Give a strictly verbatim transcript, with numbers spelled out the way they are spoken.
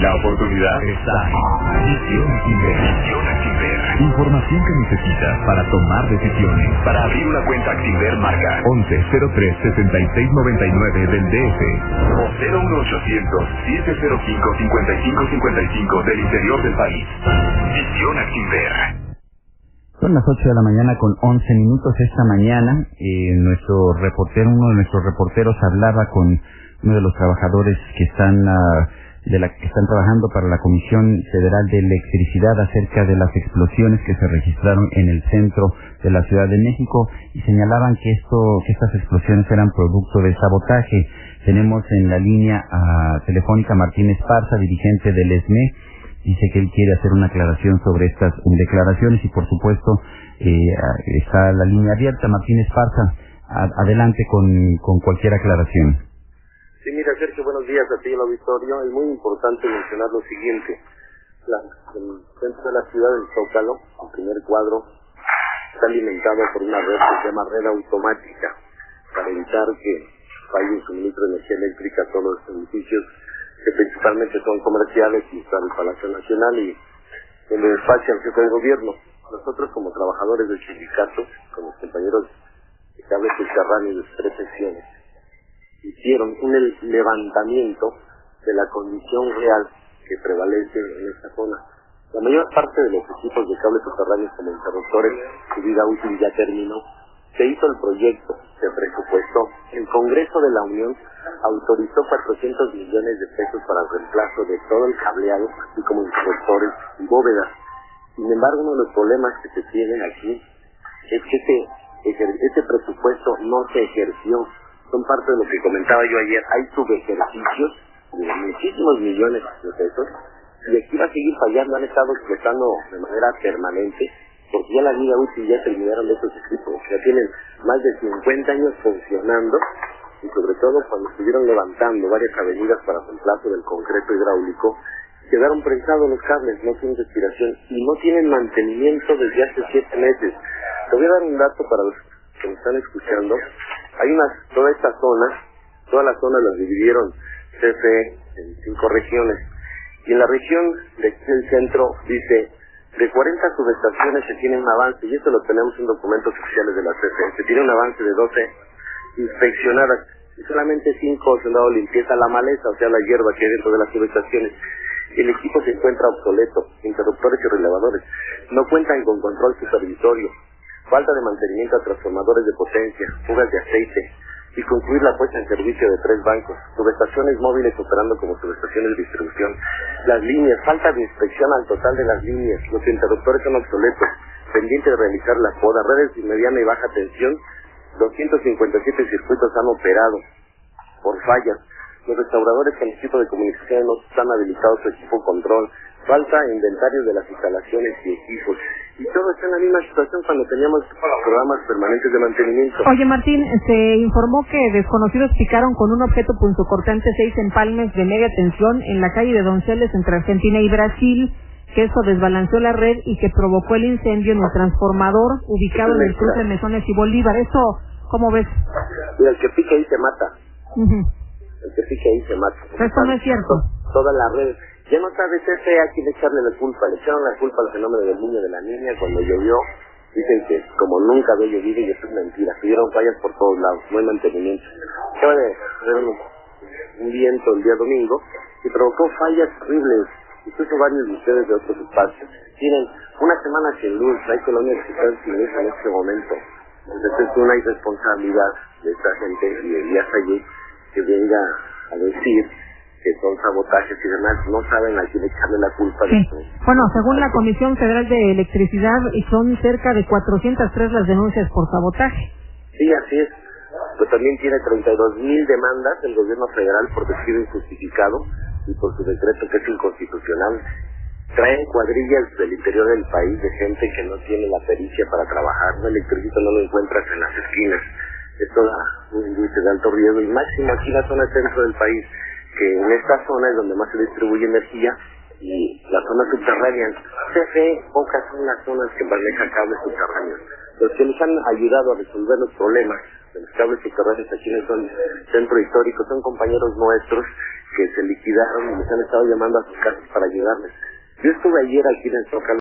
La oportunidad está en Visión Actinver. Visión Actinver. Información que necesitas para tomar decisiones. Para abrir una cuenta Actinver, marca once cero tres sesenta y seis noventa y nueve del D F o cero uno ochocientos siete cero cinco cincuenta y cinco cincuenta y cinco del interior del país. Visión Actinver. Son las ocho de la mañana con once minutos. Esta mañana eh, nuestro reportero, uno de nuestros reporteros hablaba con uno de los trabajadores que están uh, de la que están trabajando para la Comisión Federal de Electricidad acerca de las explosiones que se registraron en el centro de la Ciudad de México y señalaban que esto que estas explosiones eran producto de sabotaje. Tenemos en la línea uh, telefónica a Martín Esparza, dirigente del E S M E. Dice que él quiere hacer una aclaración sobre estas declaraciones y, por supuesto, eh, está la línea abierta. Martín Esparza, a, adelante con, con cualquier aclaración. Sí, mira, Sergio, buenos días a ti en el auditorio. Es muy importante mencionar lo siguiente. La, el centro de la ciudad del Zócalo, el primer cuadro, está alimentado por una red que se llama red automática para evitar que falle el suministro de energía eléctrica a todos los edificios que principalmente son comerciales y está el Palacio Nacional y donde despacha el jefe de gobierno. Nosotros como trabajadores del sindicato, con los compañeros de cables subterráneos de tres secciones, hicieron un levantamiento de la condición real que prevalece en esta zona. La mayor parte de los equipos de cables subterráneos como interruptores, su vida útil ya terminó. Se hizo el proyecto, se presupuestó. El Congreso de la Unión autorizó cuatrocientos millones de pesos para el reemplazo de todo el cableado, así como interruptores y bóvedas. Sin embargo, uno de los problemas que se tienen aquí es que este, este presupuesto no se ejerció. Son parte de lo que comentaba yo ayer. Hay subejercicios de muchísimos millones de pesos y aquí va a seguir fallando. Han estado explotando de manera permanente porque ya la vida útil ya terminaron de estos equipos. Ya tienen más de cincuenta años funcionando y sobre todo cuando estuvieron levantando varias avenidas para reemplazo del concreto hidráulico, quedaron prensados los cables, no tienen respiración y no tienen mantenimiento desde hace siete meses. Te voy a dar un dato para los que me están escuchando. Hay una, toda esta zona, toda la zona la dividieron C F E en cinco regiones y en la región del centro dice de cuarenta subestaciones se tiene un avance, y esto lo tenemos en documentos oficiales de la C F E, se tiene un avance de doce inspeccionadas, y solamente cinco se han dado limpieza a la maleza, o sea, la hierba que hay dentro de las subestaciones. El equipo se encuentra obsoleto, interruptores y relevadores, no cuentan con control supervisorio, falta de mantenimiento a transformadores de potencia, fugas de aceite, y concluir la puesta en servicio de tres bancos, subestaciones móviles operando como subestaciones de distribución, las líneas, falta de inspección al total de las líneas, los interruptores son obsoletos, pendiente de realizar la poda, redes de mediana y baja tensión, doscientos cincuenta y siete circuitos han operado por fallas, los restauradores con equipo de comunicación no están habilitados su equipo control, falta inventario de las instalaciones y equipos, y todo está en la misma situación cuando teníamos programas permanentes de mantenimiento. Oye, Martín, se informó que desconocidos picaron con un objeto punzocortante seis empalmes de media tensión en la calle de Donceles entre Argentina y Brasil, que eso desbalanceó la red y que provocó el incendio en el transformador ubicado en el cruce de Mesones y Bolívar. ¿Eso cómo ves? Mira, el que pica ahí se mata. Uh-huh. El que pica ahí se mata. Esto no es cierto. Toda la red. Ya no sabe C F E a quién echarle la culpa. Le echaron la culpa al fenómeno del niño de la niña cuando llovió. Dicen que como nunca había llovido y eso es mentira. Tuvieron fallas por todos lados, no hay mantenimiento. Acaba de haber un, un viento el día domingo y provocó fallas horribles. Incluso varios de ustedes de otros espacios tienen una semana sin luz. Hay colonias que están sin luz en este momento. Entonces es una irresponsabilidad de esta gente y ya allí que venga a decir que son sabotajes y demás, no saben a quién echarle la culpa. Sí. De bueno, según la Comisión Federal de Electricidad, son cerca de cuatrocientas tres las denuncias por sabotaje. Sí, así es. Pues también tiene treinta y dos mil demandas el gobierno federal por despido injustificado y por su decreto que es inconstitucional. Traen cuadrillas del interior del país de gente que no tiene la pericia para trabajar. Un electricista no lo encuentras en las esquinas. Es toda un índice de alto riesgo y máximo aquí en la zona centro del país, que en esta zona es donde más se distribuye energía y la zona subterránea. C F E, pocas son las zonas que manejan cables subterráneos. Los que nos han ayudado a resolver los problemas de los cables subterráneos aquí en el centro histórico son compañeros nuestros que se liquidaron y nos han estado llamando a sus casas para ayudarles. Yo estuve ayer aquí en el Zócalo